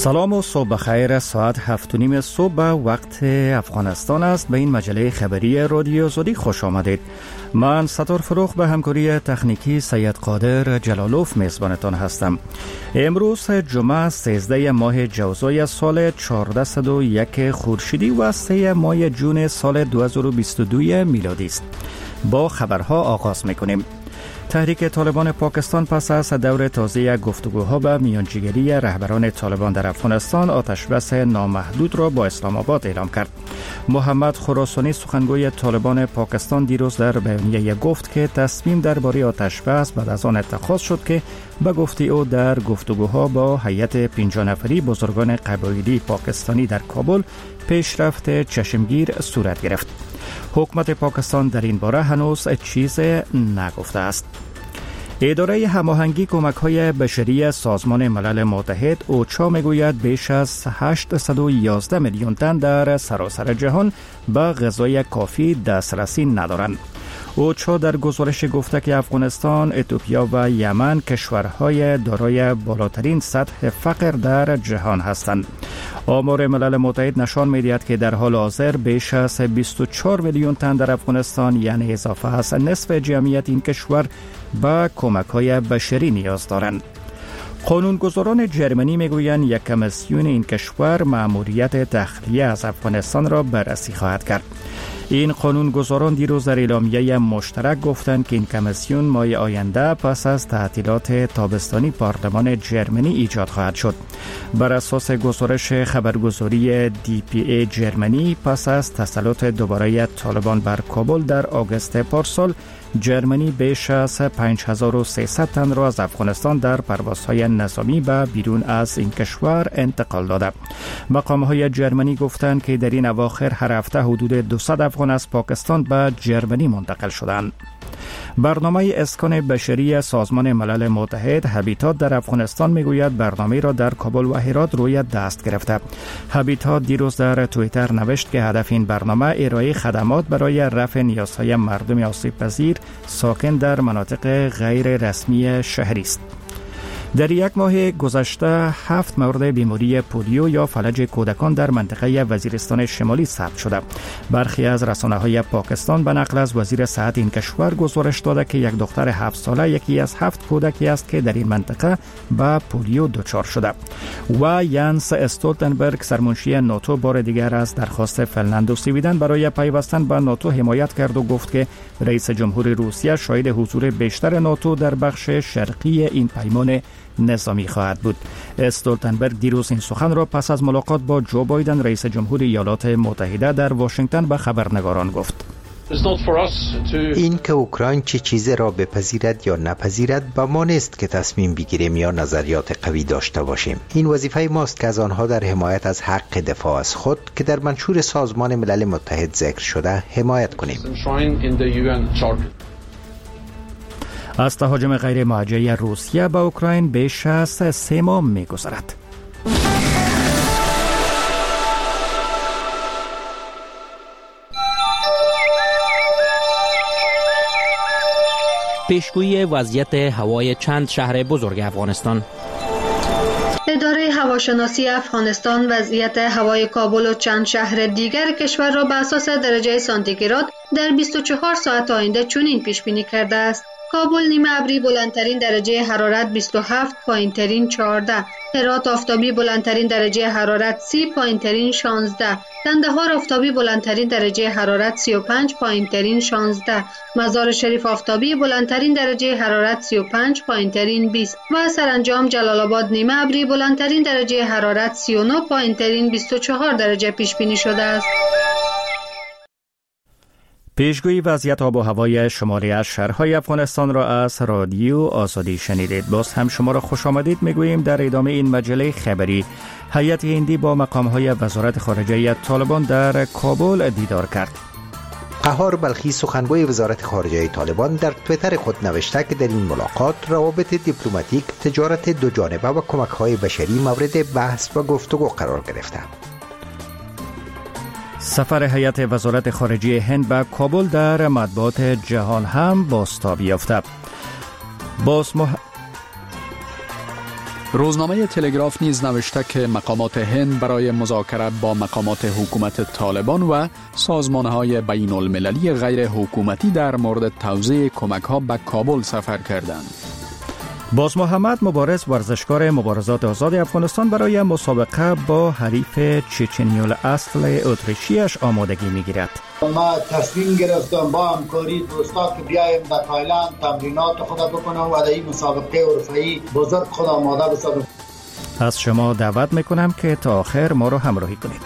سلام و صبح بخیر. ساعت 7:30 صبح وقت افغانستان است. به این مجله خبری رادیو زودی خوش آمدید. من ستار فروخ به همکاری تکنیکی سید قادر جلالوف میزبانتان هستم. امروز جمعه 13 ماه جوزای سال 1401 خورشیدی و 3 ماه جون سال 2022 میلادی است. با خبرها آغاز میکنیم. تحریک طالبان پاکستان پس از دور تازه گفتگوها به میانجیگری رهبران طالبان در افغانستان آتشبس نامحدود را با اسلام آباد اعلام کرد. محمد خراسانی سخنگوی طالبان پاکستان دیروز در بیانیه گفت که تصمیم درباره آتشبس بعد از آن اتخاذ شد که به گفته او در گفتگوها با هیئت 50 نفری بزرگان قبایلی پاکستانی در کابل پیشرفت چشمگیر صورت گرفت. حکومت پاکستان در این باره هنوز چیز نگفته است. اداره هماهنگی کمک‌های بشری سازمان ملل متحد اوچا میگوید بیش از 811 میلیون تن در سراسر جهان به غذای کافی دسترسی ندارند. اوچا در گزارش گفته که افغانستان، اتیوپیا و یمن کشورهای دارای بالاترین سطح فقر در جهان هستند. آمار ملل متحد نشان می‌دهد که در حال حاضر بیش از 24 میلیون تن در افغانستان، یعنی اضافه از نصف جمعیت این کشور، به کمک‌های بشری نیاز دارند. قانونگذاران جرمنی میگویند یک کمیسیون این کشور مأموریت تخلیه از افغانستان را بررسی خواهد کرد. این قانونگذاران دیروز در اعلامیه مشترک گفتند که این کمیسیون ماه آینده پس از تعطیلات تابستانی پارلمان جرمنی ایجاد خواهد شد. بر اساس گزارش خبرگزاری DPA جرمنی، پس از تسلط دوباره طالبان بر کابل در آگوست پارسال، جرمنی بیش از 5300 تن را از افغانستان در پروازهای نظامی به بیرون از این کشور انتقال داده. مقام‌های جرمنی گفتند که در این اواخر هر هفته حدود 200 افغان از پاکستان به جرمنی منتقل شدند. برنامه اسکان بشری سازمان ملل متحد هابیتات در افغانستان میگوید برنامه را در کابل و هرات روی دست گرفته. هابیتات دیروز در توییتر نوشت که هدف این برنامه ارائه خدمات برای رفع نیازهای مردم آسیب پذیر ساکن در مناطق غیر رسمی شهری است. در یک ماه گذشته 7 مورد بیماری پولیو یا فلج کودکان در منطقه وزیرستان شمالی ثبت شده. برخی از رسانه‌های پاکستان به نقل از وزیر صحت این کشور گزارش داده که یک دختر 7 ساله یکی از 7 کودکی است که در این منطقه به پولیو دچار شده. و یانس استولتنبرگ سرمنشی ناتو بار دیگر از درخواست فنلند و سویدن برای پیوستن به ناتو حمایت کرد و گفت که رئیس جمهور روسیه شاهد حضور بیشتر ناتو در بخش شرقی این پیمان نظامی خواهد بود. استولتنبرگ دیروز این سخن را پس از ملاقات با جو بایدن رئیس جمهور ایالات متحده در واشنگتن به خبرنگاران گفت. این که اوکراین چه چیزی را بپذیرد یا نپذیرد با ما نیست که تصمیم بگیریم یا نظریات قوی داشته باشیم. این وظیفه ماست که از آنها در حمایت از حق دفاع از خود که در منشور سازمان ملل متحد ذکر شده حمایت کنیم. از تهاجم غیر موجه روسیه به اوکراین بیش از 3 ماه می‌گذرد. پیشگویی وضعیت هوای چند شهر بزرگ افغانستان. اداره هواشناسی افغانستان وضعیت هوای کابل و چند شهر دیگر کشور را به اساس درجه سانتیگراد در 24 ساعت آینده چنین پیش بینی کرده است: کابل نیمه ابری بلندترین درجه حرارت 27، پایینترین 14، هرات آفتابی بلندترین درجه حرارت 30، پایینترین 16، کندهار آفتابی بلندترین درجه حرارت 35، پایینترین 16، مزار شریف آفتابی بلندترین درجه حرارت 35، پایینترین 20 و سرانجام جلال آباد نیمه ابری بلندترین درجه حرارت 39، پایینترین 24 درجه پیش بینی شده است. پیشگویی وضعیت آب و هوای شماری از شهرهای افغانستان را از رادیو آزادی شنیدید. باز هم شما را خوش آمدید میگوییم. در ادامه این مجله خبری، هیئت هندی با مقام‌های وزارت خارجه طالبان در کابل دیدار کرد. قهار بلخی سخنگوی وزارت خارجه طالبان در توییتر خود نوشته که در این ملاقات روابط دیپلماتیک، تجارت دو جانبه و کمک‌های بشری مورد بحث و گفتگو قرار گرفته. سفر هیئت وزارت خارجه هند به کابل در مطبوعات جهان هم بازتاب یافته. روزنامه تلگراف نیز نوشته که مقامات هند برای مذاکره با مقامات حکومت طالبان و سازمان‌های بین المللی غیر حکومتی در مورد توزیع کمک‌ها به کابل سفر کردند. باز محمد مبارز ورزشکار مبارزات آزاد افغانستان برای مسابقه با حریف چچنیول اصل اتریشیش آمادگی می‌گیرد. ما تصمیم گرفتم با همکاری دوستا که بیایم در تایلند تمرینات خود بکنم و در این مسابقه حرفه‌ای بزرگ خود آماده بسازم. از شما دعوت میکنم که تا آخر ما رو همراهی کنید.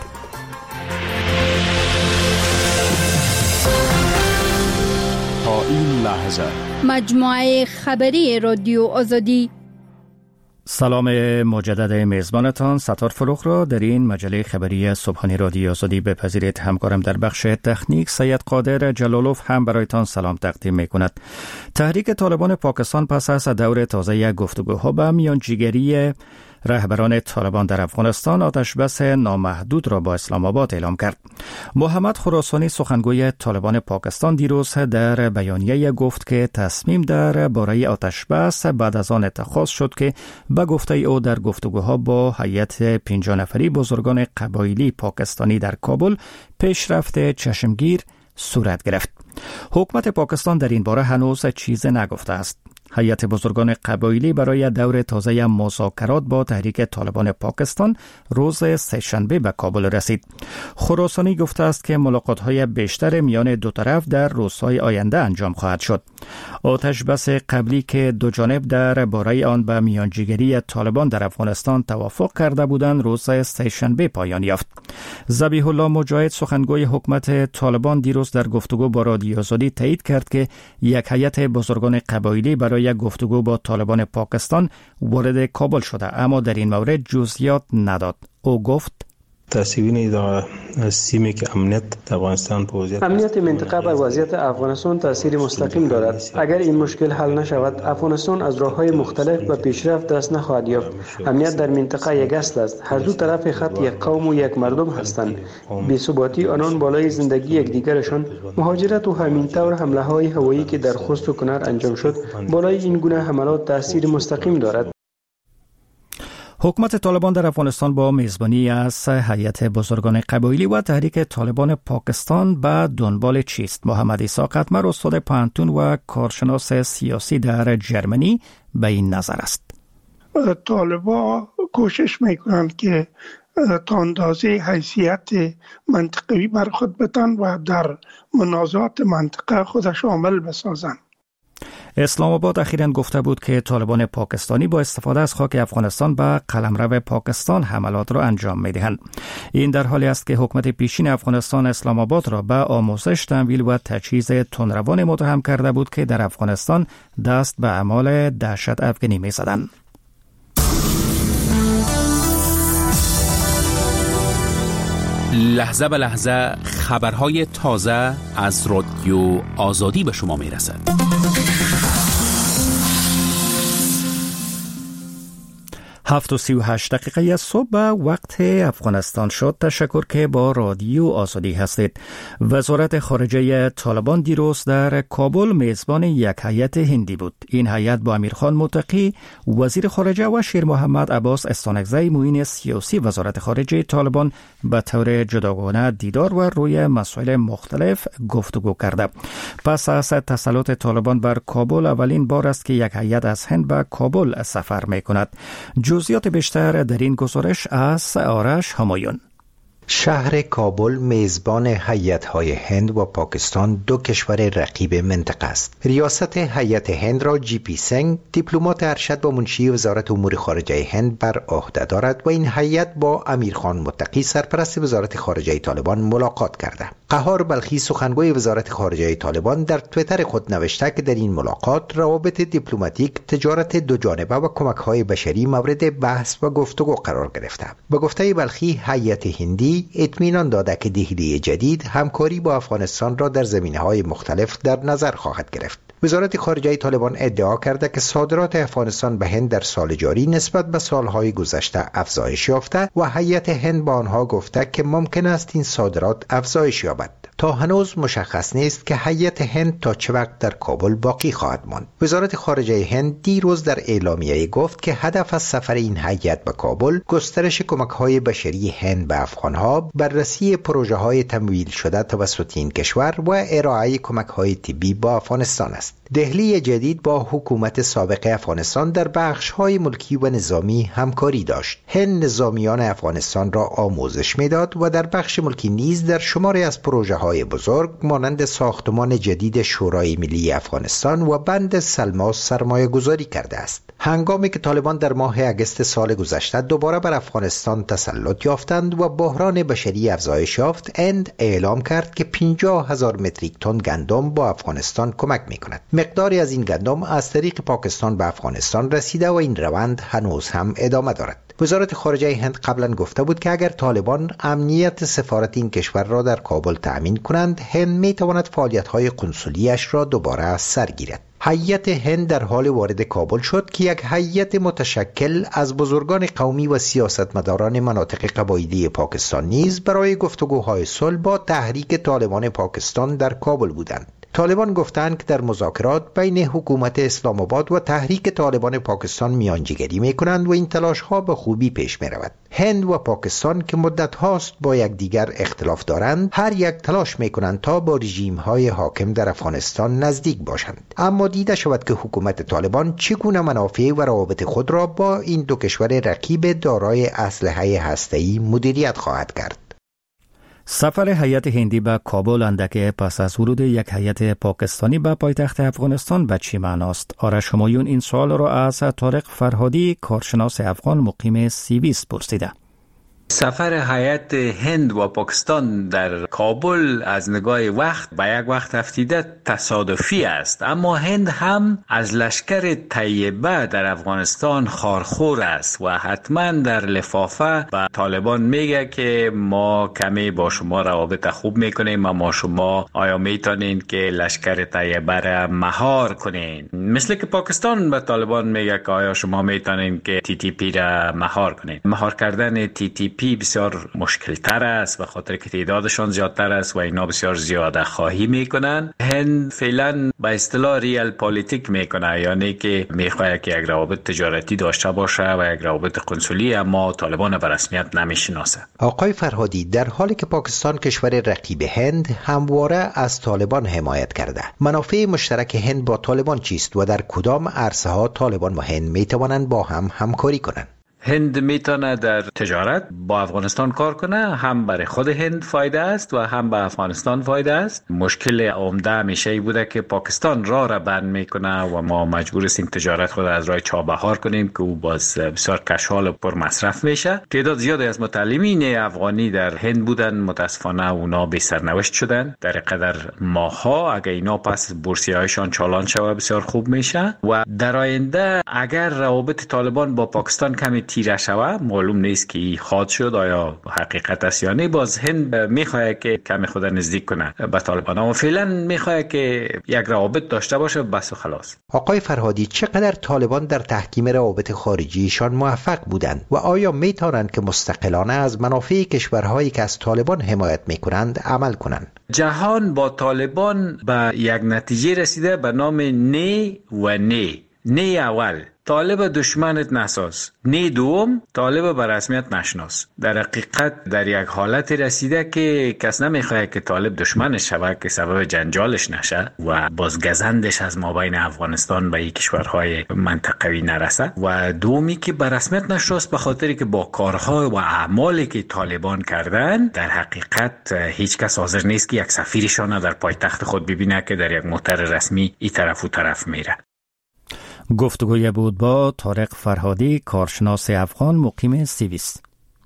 تا این لحظه مجموعه خبری رادیو آزادی. سلام مجدد میزبانتان ستار فروخ را در این مجله خبری صبحانه رادیو آزادی بپذیرید. همکارم در بخش تکنیک سید قادر جلالوف هم برایتان سلام تقدیم میکند. تحریک طالبان پاکستان پس از دور تازه گفتگوها به میانجیگری رهبران طالبان در افغانستان آتشبس نامحدود را با اسلام آباد اعلام کرد. محمد خراسانی سخنگوی طالبان پاکستان دیروز در بیانیه گفت که تصمیم در باره آتشبس بعد از آن اتخاذ شد که به گفته او در گفتگوها با هیئت 50 نفری بزرگان قبایلی پاکستانی در کابل پیشرفت چشمگیر صورت گرفت. حکومت پاکستان در این باره هنوز چیز نگفته است. هیئت بزرگان قبایلی برای دور تازه مذاکرات با تحریک طالبان پاکستان روز سه‌شنبه به کابل رسید. خراسانی گفته است که ملاقات‌های بیشتر میان دو طرف در روزهای آینده انجام خواهد شد. آتشبس قبلی که دو جانب در باره آن به میانجیگری طالبان در افغانستان توافق کرده بودند روز سه‌شنبه پایان یافت. ذبیح الله مجاهد سخنگوی حکومت طالبان دیروز در گفتگو با رادیو آزادی تایید کرد که یک هیئت بزرگان قبایلی برای گفتگو با طالبان پاکستان وارد کابل شده، اما در این مورد جزئیات نداد. او گفت تأثیری در سیمی که امنیت در افغانستان امنیت منطقه بر وضعیت افغانستان تأثیر مستقیم دارد. اگر این مشکل حل نشود، افغانستان از راه‌های مختلف به پیشرفت دست نخواهد یافت. امنیت در منطقه یک اصل است. هر دو طرف خط یک قوم و یک مردم هستند. بی‌ثباتی آنان بالای زندگی یکدیگرشان، مهاجرت و همین طور حمله‌های هوایی که در خوست و کنر انجام شد، بالای این گونه حملات تأثیر مستقیم دارد. حکومت طالبان در افغانستان با میزبانی از هیئت بزرگان قبایلی و تحریک طالبان پاکستان به دنبال چیست؟ محمد عیسی قطمر استاد پانتون و کارشناس سیاسی در جرمنی به این نظر است. طالبان کوشش میکنند که تا اندازه حیثیت منطقوی بر خود بتن و در منازعات منطقه خودش عامل بسازند. اسلام آباد اخیراً گفته بود که طالبان پاکستانی با استفاده از خاک افغانستان به قلمرو پاکستان حملات را انجام می‌دهند. این در حالی است که حکومت پیشین افغانستان اسلام آباد را به آموزش، تمویل و تجهیز تندروان متهم کرده بود که در افغانستان دست به اعمال دهشت افغانی می‌زدند. لحظه به لحظه خبرهای تازه از رادیو آزادی به شما میرسد. 7:38 دقیقه صبح وقت افغانستان شد. تشکر که با رادیو آزادی هستید. وزارت خارجه طالبان دیروز در کابل میزبان یک هیئت هندی بود. این هیئت با امیرخان متقی وزیر خارجه و شیر محمد عباس استانکزی معین سیاسی وزارت خارجه طالبان به طور جداگانه دیدار و روی مسائل مختلف گفتگو کرده. پس از تسلط طالبان بر کابل اولین بار است که یک هیئت از هند به کابل سفر می‌کند. جزئیات بیشتر در این گزارش از آرش همایون. شهر کابل میزبان هیئت‌های هند و پاکستان، دو کشور رقیب منطقه است. ریاست هیئت هند را جی پی سنگ، دیپلمات ارشد و منشی وزارت امور خارجه هند، بر عهده دارد و این هیئت با امیرخان متقی سرپرست وزارت خارجه طالبان ملاقات کرده. قهار بلخی سخنگوی وزارت خارجه طالبان در توییتر خود نوشته که در این ملاقات روابط دیپلماتیک، تجارت دو جانبه و کمک‌های بشری مورد بحث و گفتگو قرار گرفته. به گفته بلخی، هیئت هندی اطمینان داده که دهلی جدید همکاری با افغانستان را در زمینه‌های مختلف در نظر خواهد گرفت. وزارت خارجه طالبان ادعا کرده که صادرات افغانستان به هند در سال جاری نسبت به سالهای گذشته افزایش یافته و هیئت هند با آنها گفته که ممکن است این صادرات افزایش یابد. تا هنوز مشخص نیست که هیئت هند تا چه وقت در کابل باقی خواهد ماند. وزارت خارجه هند دیروز در اعلامیه گفت که هدف از سفر این هیئت به کابل گسترش کمک‌های بشری هند به افغان‌ها، بررسی پروژه‌های تمویل شده توسط این کشور و ارائه کمک‌های طبی به افغانستان است. دهلی جدید با حکومت سابق افغانستان در بخش‌های ملکی و نظامی همکاری داشت. هند نظامیان افغانستان را آموزش می‌داد و در بخش ملکی نیز در شماری از پروژه‌های بزرگ مانند ساختمان جدید شورای ملی افغانستان و بند سلما سرمایه‌گذاری کرده است. هنگامی که طالبان در ماه اگست سال گذشته دوباره بر افغانستان تسلط یافتند و بحران بشری افزایش یافت، هند اعلام کرد که 50,000 متریک تن گندم با افغانستان کمک می‌کند. مقداری از این گندم از طریق پاکستان به افغانستان رسیده و این روند هنوز هم ادامه دارد. وزارت خارجه هند قبلا گفته بود که اگر طالبان امنیت سفارت این کشور را در کابل تأمین کنند، هند می‌تواند فعالیت‌های قنسولی‌اش را دوباره سر گیرد. هیئت هند در حال وارد کابل شد که یک هیئت متشکل از بزرگان قومی و سیاستمداران مناطق قبایلی پاکستان نیز برای گفتگوهای صلح با تحریک طالبان پاکستان در کابل بودند. طالبان گفتند که در مذاکرات بین حکومت اسلام آباد و تحریک طالبان پاکستان میانجیگری میکنند و این تلاش ها به خوبی پیش می رود. هند و پاکستان که مدت هاست با یکدیگر اختلاف دارند، هر یک تلاش میکنند تا با رژیم های حاکم در افغانستان نزدیک باشند. اما دیده شود که حکومت طالبان چگونه منافع و روابط خود را با این دو کشور رقیب دارای اسلحه هسته‌ای مدیریت خواهد کرد. سفر هیئت هندی به کابل اندک پس از ورود یک هیئت پاکستانی به پایتخت افغانستان به چی معناست؟ آرش همایون این سوال را از طارق فرهادی، کارشناس افغان مقیم سیویس پرسیده. سفر هیئت هند و پاکستان در کابل از نگاه وقت به یک وقت افتیده تصادفی است، اما هند هم از لشکر طیبه در افغانستان خارخور است و حتما در لفافه به طالبان میگه که ما کمی با شما روابط خوب میکنیم، اما شما آیا میتونین که لشکر طیبه را مهار کنین؟ مثل که پاکستان به طالبان میگه که آیا شما میتونین که TTP را مهار کنین. مهار کردن TTP بسیار مشکل تر است به خاطر که تعدادشان زیادتر است و اینا بسیار زیاده خواهی میکنن. هند فعلا به اصطلاح ریال پالیتیک میکنه، یعنی که میخواد که یک روابط تجارتی داشته باشه و یک روابط قنسولی، اما طالبان به رسمیت نمیشناسه. آقای فرهادی، در حالی که پاکستان کشور رقیب هند همواره از طالبان حمایت کرده، منافع مشترک هند با طالبان چیست و در کدام عرصه ها طالبان و هند میتوانند با هم همکاری کنند؟ هند میتونه در تجارت با افغانستان کار کنه، هم برای خود هند فایده است و هم به افغانستان فایده است. مشکل عمده همیشه ای بوده که پاکستان راه را بند میکنه و ما مجبور هستیم تجارت خود از راه چابهار کنیم که او باز بسیار کشحال و پر مصرف میشه. تعداد زیادی از متعلمین افغانی در هند بودن، متاسفانه اونا بی سرنوشت شدن در قدر ماها. اگر اینا پس بورسیه‌هایشان چالان شوه بسیار خوب میشه و در آینده اگر روابط طالبان با پاکستان کمی تیره شوه، معلوم نیست که این خواد شد آیا حقیقت است یا نه، باز هند میخواد که کمی خود نزدیک کنه به طالبان و فعلا میخواد که یک روابط داشته باشه بس و خلاص. آقای فرهادی، چقدر طالبان در تحکیم روابط خارجیشان موفق بودند و آیا میتونند که مستقلانه از منافع کشورهایی که از طالبان حمایت میکنند عمل کنند؟ جهان با طالبان به یک نتیجه رسیده به نام نه و نه. نه اول، طالب دشمنت نساز. نه دوم، طالب به رسمیت نشناس. در حقیقت در یک حالت رسیده که کس نمیخواد که طالب دشمنش شود که سبب جنجالش نشه و بازگزندش از مابین افغانستان به کشورهای منطقوی نرسه، و دومی که به رسمیت نشناس به خاطری که با کارها و اعمالی که طالبان کردن در حقیقت هیچ کس حاضر نیست که یک سفیرشان در پایتخت خود ببینه که در یک موتر رسمی این طرف و طرف میره. گفتگوی بود با طارق فرهادی، کارشناس افغان مقیم سیویس.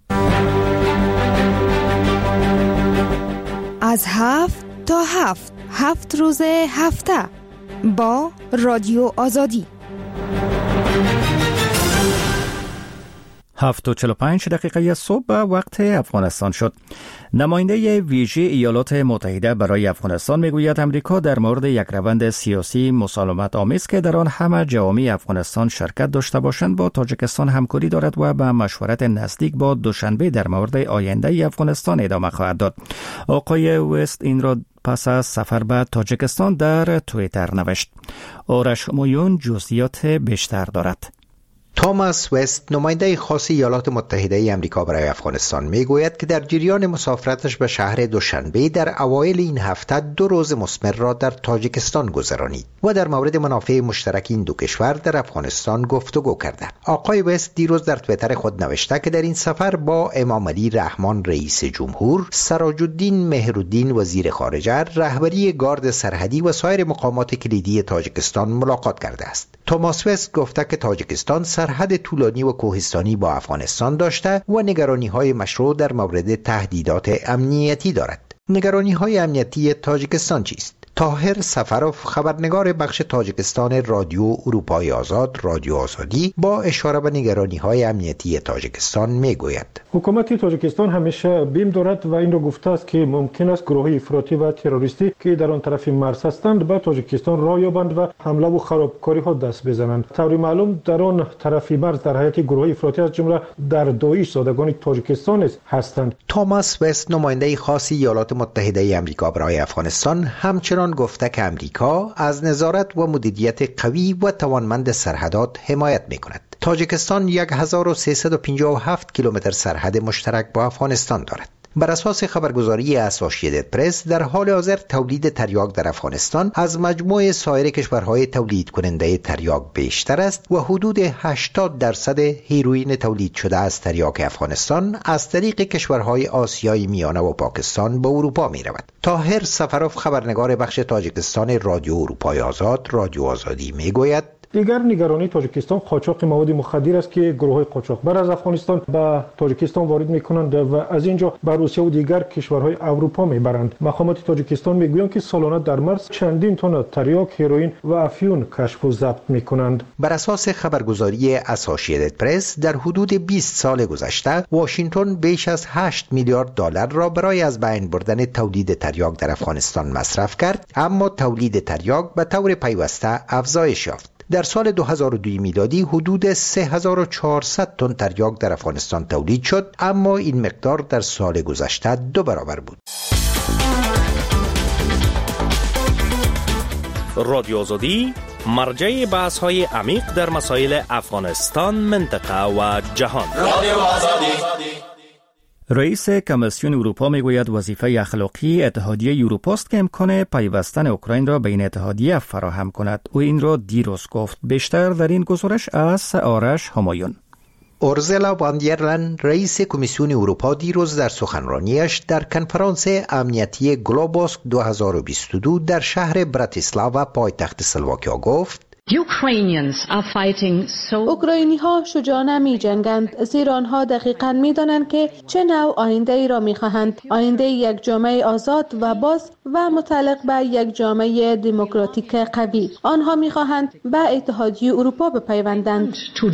از 7 تا 7 روز هفته با رادیو آزادی. 7:45 دقیقه صبح به وقت افغانستان شد. نماینده ویژه ایالات متحده برای افغانستان میگوید امریکا در مورد یک روند سیاسی مسالمت آمیز که در آن همه جوامع افغانستان شرکت داشته باشند با تاجیکستان همکاری دارد و به مشورت نزدیک با دوشنبه در مورد آینده افغانستان ادامه خواهد داد. آقای وست این را پس از سفر به تاجیکستان در توییتر نوشت. آرش مویون جزئیات بیشتر دارد. توماس وست نماینده خاص ایالات متحده ای آمریکا برای افغانستان میگوید که در جریان مسافرتش به شهر دوشنبه در اوایل این هفته 2 روز مثمر را در تاجیکستان گذرانید و در مورد منافع مشترک این دو کشور در افغانستان گفتگو کرده. آقای وست دیروز در توییتر خود نوشته که در این سفر با امام علی رحمان رئیس جمهور، سراج الدین مهرالدین وزیر خارجه، رهبری گارد سرحدی و سایر مقامات کلیدی تاجیکستان ملاقات کرده است. توماس وست گفته که تاجیکستان سرحد طولانی و کوهستانی با افغانستان داشته و نگرانی‌های مشروع در مورد تهدیدات امنیتی دارد. نگرانی‌های امنیتی تاجیکستان چیست؟ طاهر سفروف، خبرنگار بخش تاجیکستان رادیو اروپای آزاد رادیو آزادی، با اشاره به نگرانی‌های امنیتی تاجیکستان میگوید حکومت تاجیکستان همیشه بیم دارد و این را گفته است که ممکن است گروه‌های افراطی و تروریستی که در آن طرف مرز هستند به تاجیکستان راه یابند و حمله و خرابکاری‌ها دست بزنند. طوری معلوم در آن طرف مرز در حیات گروه‌های افراطی از جمله در داعش زادگان تاجیکستان هستند. توماس وست نماینده خاص ایالات متحده ای آمریکا برای افغانستان همچنان گفته که امریکا از نظارت و مدیریت قوی و توانمند سرحدات حمایت می‌کند. تاجیکستان 1357 کیلومتر سرحد مشترک با افغانستان دارد. بر اساس خبرگزاری اسوسییتد پرس در حال حاضر تولید تریاک در افغانستان از مجموع سایر کشورهای تولید کننده تریاک بیشتر است و حدود 80% هیروئین تولید شده از تریاک افغانستان از طریق کشورهای آسیای میانه و پاکستان به اروپا می رود. طاهر سفروف، خبرنگار بخش تاجیکستان رادیو اروپای آزاد رادیو آزادی می گوید دیگر نگرانی تاجیکستان قاچاق مواد مخدر است که گروه‌های قاچاقبر از افغانستان به تاجیکستان وارد می‌کنند و از اینجا به روسیه و دیگر کشورهای اروپا می‌برند. مقامات تاجیکستان می‌گویند که سالانه در مرز چندین تن تریاک، هیروئین و افیون کشف و ضبط می‌کنند. بر اساس خبرگزاری اسوسییتد پرس در حدود 20 سال گذشته واشنگتن بیش از 8 میلیارد دلار را برای از بین بردن تولید تریاک در افغانستان مصرف کرد، اما تولید تریاک به طور پیوسته افزایش یافت. در سال 2002 میلادی حدود 3400 تن تریاک در افغانستان تولید شد، اما این مقدار در سال گذشته 2 برابر بود. رادیو آزادی مرجع بحث‌های عمیق در مسائل افغانستان، منطقه و جهان. رادیو آزادی. رئیس کمیسیون اروپا میگوید وظیفه اخلاقی اتحادیه اروپا است که امکان پیوستن اوکراین را به این اتحادیه فراهم کند. او این را دیروز گفت. بیشتر در این گزارش از آرش همایون. اورسولا وان در لین رئیس کمیسیون اروپا دیروز در سخنرانیش در کنفرانس امنیتی گلوبوسک 2022 در شهر براتیسلاوا پایتخت اسلواکیا گفت اوکراینی ها شجاعانه می جنگند، زیرا آنها دقیقاً می دانند که چه نوع آینده ای را می خواهند. آینده یک جامعه آزاد و باز و متعلق به یک جامعه دموکراتیک قوی. آنها می خواهند به اتحادیه اروپا بپیوندند.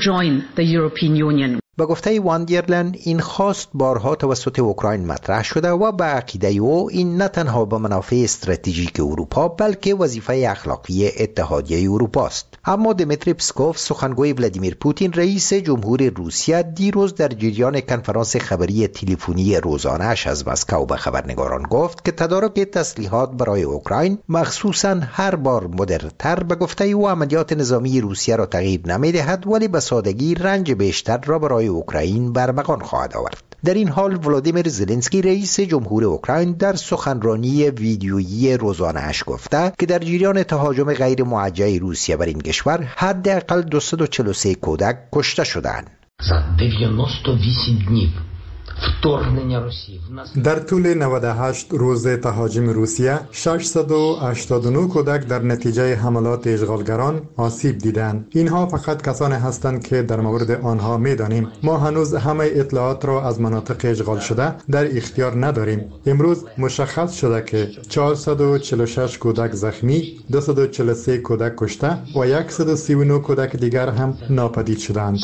به گفته وان در لین این خواست بارها توسط اوکراین مطرح شده و به عقیده او این نه تنها به منافع استراتژیک اروپا بلکه وظیفه اخلاقی اتحادیه اروپا است. اما دمیتری پسکوف، سخنگوی ولادیمیر پوتین رئیس جمهور روسیه، دیروز در جریان کنفرانس خبری تلفنی روزانه‌اش از مسکو به خبرنگاران گفت که تدارک تسلیحات برای اوکراین مخصوصاً هر بار مدرن‌تر به گفته او عملیات نظامی روسیه را تغییر نمی‌دهد، ولی به سادگی رنج بیشتر را برای اوکراین برمغان خواهد آورد. در این حال ولادیمیر زلنسکی رئیس جمهور اوکراین در سخنرانی ویدیویی روزانه‌اش گفته که در جریان تهاجم غیر موجه روسیه بر این کشور حداقل 243 کودک کشته شدند. За 98 днів در طول 98 روز تهاجم روسیه 689 کودک در نتیجه حملات اشغالگران آسیب دیدند. اینها فقط کسانی هستند که در مورد آنها می‌دانیم. ما هنوز همه اطلاعات را از مناطق اشغال شده در اختیار نداریم. امروز مشخص شده که 446 کودک زخمی، 243 کودک کشته و 139 کودک دیگر هم ناپدید شدند.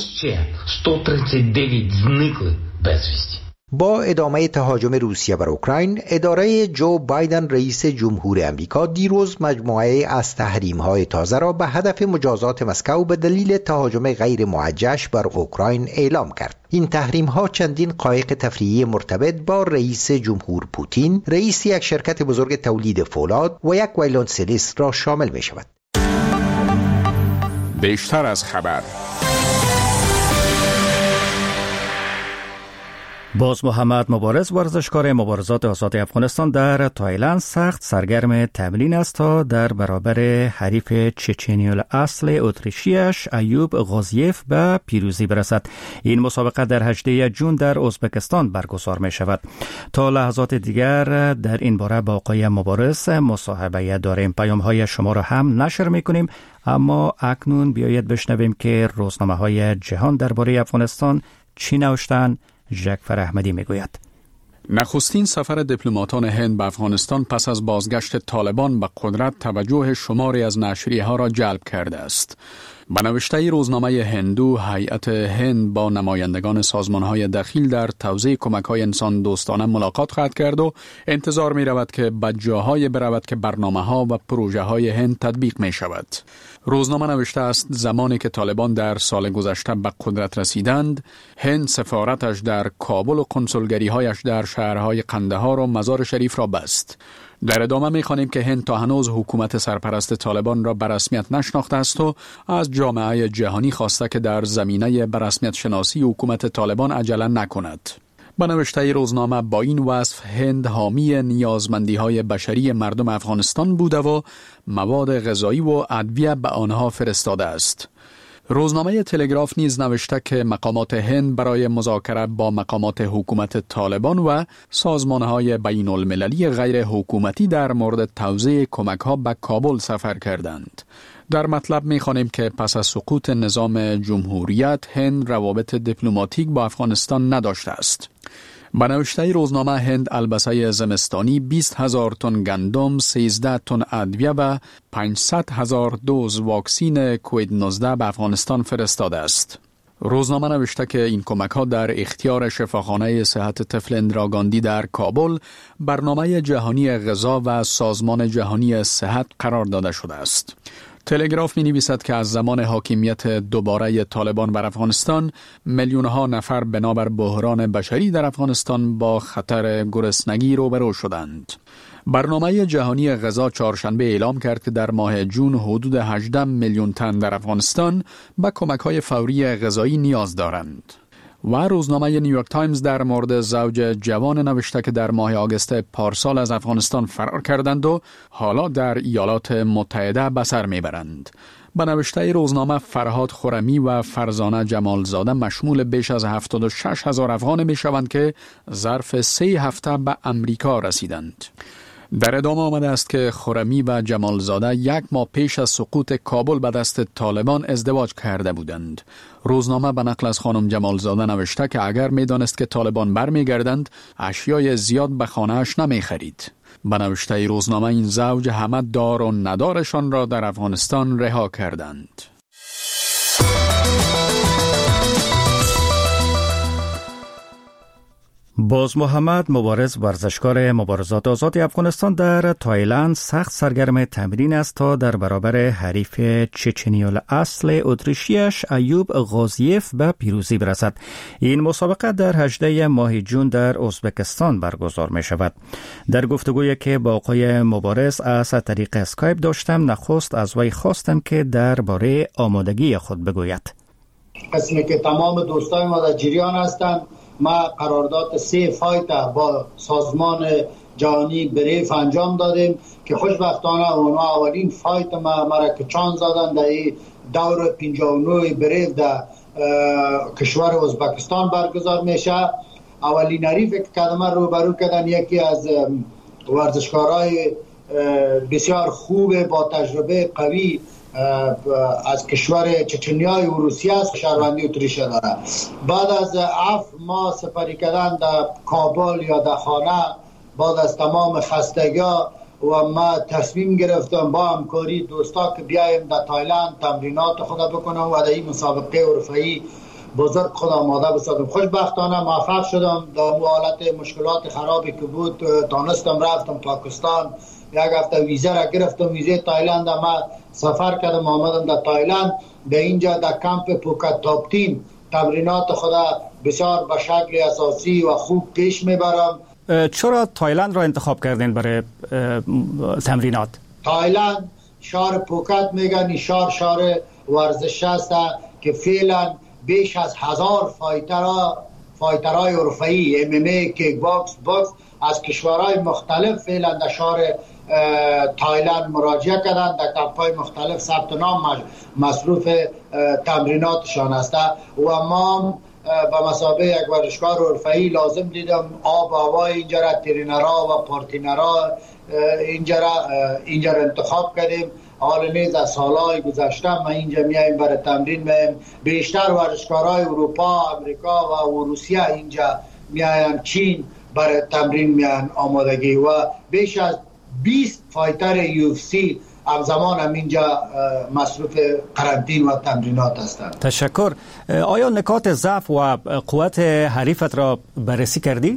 با ادامه تهاجم روسیه بر اوکراین، اداره جو بایدن رئیس جمهور امریکا دیروز مجموعه از تحریم‌های تازه را به هدف مجازات مسکو به دلیل تهاجم غیر موجهش بر اوکراین اعلام کرد. این تحریم‌ها چندین قایق تفریحی مرتبط با رئیس جمهور پوتین، رئیس یک شرکت بزرگ تولید فولاد و یک ویلونسلیست را شامل می‌شود. بیشتر از خبر. باز محمد مبارز، ورزشکار مبارزات آزاد افغانستان در تایلند، سخت سرگرم تمرین است تا در برابر حریف چچنی الاصل اتریشیش ایوب غازیف به پیروزی برسد. این مسابقه در 18 جون در ازبکستان برگزار می شود. تا لحظات دیگر در این باره با آقای مبارز مصاحبه داریم. پیام‌های شما را هم نشر می کنیم، اما اکنون بیایید بشنویم که روزنامه‌های جهان درباره افغانستان چی نوشتند. جعفر احمدی میگوید نخستین سفر دیپلماتان هند به افغانستان پس از بازگشت طالبان به قدرت توجه شماری از نشریه‌ها را جلب کرده است. به نوشته روزنامه هندو، هیئت هند با نمایندگان سازمان‌های دخیل در توزیع کمک‌های انسان دوستانه ملاقات خواهد کرد و انتظار می‌رود که به جاهای برود که برنامه‌ها و پروژه‌های هند تطبیق می‌شود. روزنامه نوشته است زمانی که طالبان در سال گذشته به قدرت رسیدند، هند سفارتش در کابل و کنسولگری‌هایش در شهرهای قندهار و مزار شریف را بست. در ادامه می‌خوانیم که هند تا هنوز حکومت سرپرست طالبان را به رسمیت نشناخته است و از جامعه جهانی خواسته که در زمینه به رسمیت شناسی حکومت طالبان عجله نکند. به نوشته روزنامه با این وصف هند حامی نیازمندی‌های بشری مردم افغانستان بوده و مواد غذایی و ادویه به آنها فرستاده است. روزنامه تلگراف نیز نوشته که مقامات هند برای مذاکره با مقامات حکومت طالبان و سازمان‌های بین المللی غیر حکومتی در مورد توزیع کمک‌ها به کابل سفر کردند. در مطلب می‌خوانیم که پس از سقوط نظام جمهوریت هند روابط دیپلماتیک با افغانستان نداشته است. به نوشته روزنامه هند البسه زمستانی 20,000 تن گندم، 13 تن ادویه و 500,000 دوز واکسین کووید 19 به افغانستان فرستاده است. روزنامه نوشته که این کمک‌ها در اختیار شفاخانه صحت طفل اندراگاندی در کابل، برنامه جهانی غذا و سازمان جهانی صحت قرار داده شده است. تلگراف می نویسد که از زمان حاکمیت دوباره طالبان بر افغانستان، میلیون‌ها نفر بنابر بحران بشری در افغانستان با خطر گرسنگی روبرو شدند. برنامه جهانی غذا چهارشنبه اعلام کرد که در ماه جون حدود 18 میلیون تن در افغانستان به کمک‌های فوری غذایی نیاز دارند. و روزنامه نیویورک تایمز در مورد زوج جوان نوشته که در ماه آگوست پارسال از افغانستان فرار کردند و حالا در ایالات متحده به سر میبرند. به نوشته روزنامه فرهاد خرمی و فرزانه جمالزاده مشمول بیش از 76,000 افغان میشوند که ظرف 3 هفته به امریکا رسیدند. در ادامه آمده است که خرمی و جمالزاده 1 ماه پیش از سقوط کابل به دست طالبان ازدواج کرده بودند. روزنامه به نقل از خانم جمالزاده نوشته که اگر میدانست که طالبان برمیگردند، اشیای زیاد به خانه‌اش نمیخرید. به نوشته روزنامه این زوج همه دار و ندارشان را در افغانستان رها کردند. باز محمد مبارز، ورزشکار مبارزات آزاد افغانستان در تایلند، سخت سرگرم تمرین است تا در برابر حریف چچنی الاصل اتریشیش ایوب غازیف به پیروزی برسد. این مسابقه در 18 ماه جون در ازبکستان برگزار می شود. در گفتگویی که با آقای مبارز از طریق اسکایپ داشتم، نخست از وی خواستم که درباره آمادگی خود بگوید. قسمی که تمام دوستان ما در جریان هستند، ما قرارداد 3 فایت با سازمان جهانی بریف انجام دادیم که خوشبختانه اونا اولین فایت ما را که چانس دادن در دور 59 بریف در کشور ازبکستان برگزار میشه اولین حریف که کدام روبرو کردن یکی از ورزشکارای بسیار خوب با تجربه قوی از کشور چچنیای و روسیه است، شهروندی اتریش داره. بعد از 7 ماه سپری کردن در کابل یا در خانه، بعد از تمام خستگی‌ها و ما تصمیم گرفتم با همکاری دوستا که بیایم در تایلند تمرینات خدا بکنم و در این مسابقه اروپایی بزرگ خود آماده بسازم. خوشبختانه موفق شدم. در حالت مشکلات خرابی که بود تانستم رفتم پاکستان، یک هفته ویزه را گرفتم، ویزه تایلند ما سفر کردم، آمدم در تایلند. در اینجا در کمپ پوکت تاپ تیم تمرینات خدا بسیار به شکل اساسی و خوب پیش میبرم. چرا تایلند را انتخاب کردین برای تمرینات؟ تایلند شهر پوکت میگن، شهر ورزش است که فعلا بیش از 1000 فایترهای اروپایی MMA کیک باکس از کشورهای مختلف فعلا در شهر تایلند مراجعه کردند، در کمپ‌های مختلف ثبت نام مصروف تمریناتشان است و ما به مثابه یک ورزشکار اروپایی لازم دیدم آب و هوای اینجا را، ترینرها و پارتینرها اینجا را انتخاب کردیم. حال نیز از سالهای گذشته ما اینجا میایم برای تمرین میایم. بیشتر ورزشکارهای اروپا، امریکا و روسیه اینجا میایم، چین برای تمرین میان آمادگی و بیش از 20 فایتر UFC همزمان هم اینجا مصروف قرنطین و تمرینات هستند. تشکر. آیا نکات ضعف و قوت حریفت را بررسی کردی؟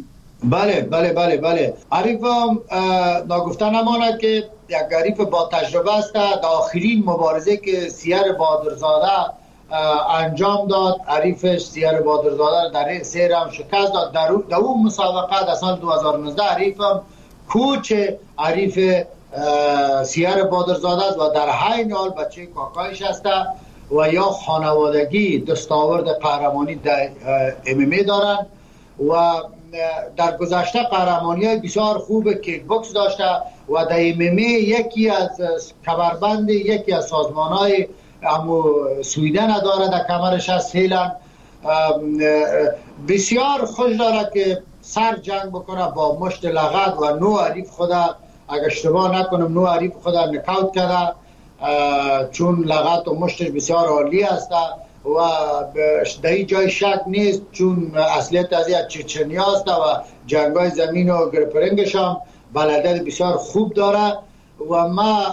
بله. حریفم ناگفته نماند که یک حریف با تجربه است. در آخرین مبارزه که سیر بادرزاده انجام داد، حریفش سیر بادرزاده در سیر هم شکست داد. در اون مسابقه در سال 2019 حریفم کوچ حریف سیر بادرزاده است و در حین حال بچه کاکایش است و یا خانوادگی دستاورد قهرمانی در MMA دارند و در گذشته قهرمانی های بسیار خوب کیک باکس داشته و در MMA یکی از کمربند یکی از سازمان های سویدن داره در کمرش هست. فعلا بسیار خوش داره که سر جنگ بکنه با مشت لغت و نو حریف خدا، اگر اشتباه نکنم نو حریف خدا نکاوت کرده، چون لغت و مشتش بسیار عالی است و در این جای شک نیست چون اصلیت از چچنی است و جنگای زمین و گرپرنگش هم بلدت بسیار خوب داره و ما